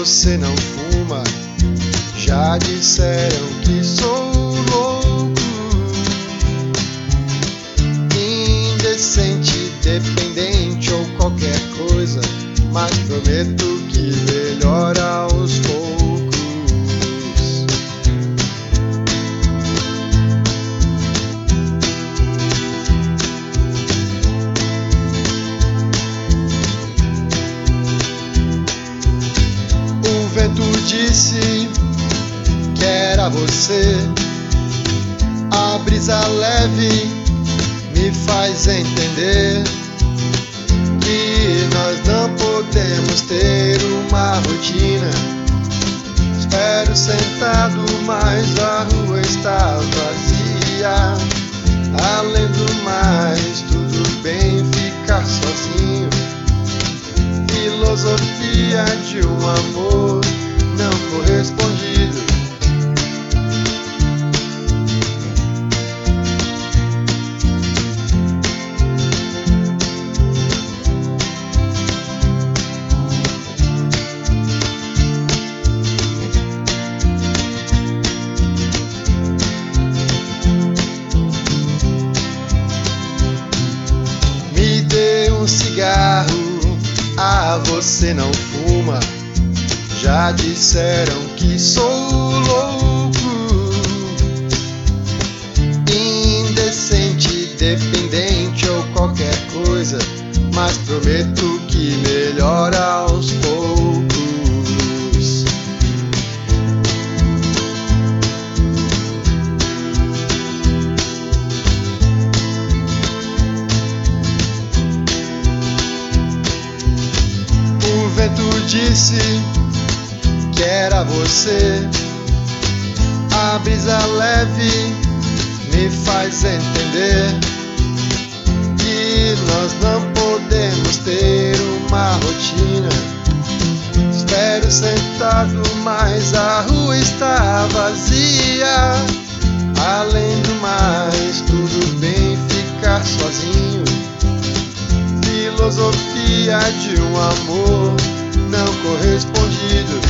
você não fuma. Já disseram que sou louco, indecente, dependente ou qualquer coisa, mas prometo que melhora aos poucos. O vento disse que era você, a brisa leve me faz entender que nós não podemos ter uma rotina. Espero sentado, mas a rua está vazia. Além do mais, tudo bem ficar sozinho. Filosofia de um amor não correspondido. Me dê um cigarro, você não fuma. Já disseram que sou louco, indecente, dependente ou qualquer coisa, mas prometo que melhora aos poucos. O vento disse que era você, a brisa leve me faz entender que nós não podemos ter uma rotina. Espero sentado, mas a rua está vazia. Além do mais, tudo bem ficar sozinho. Filosofia de um amor não correspondido.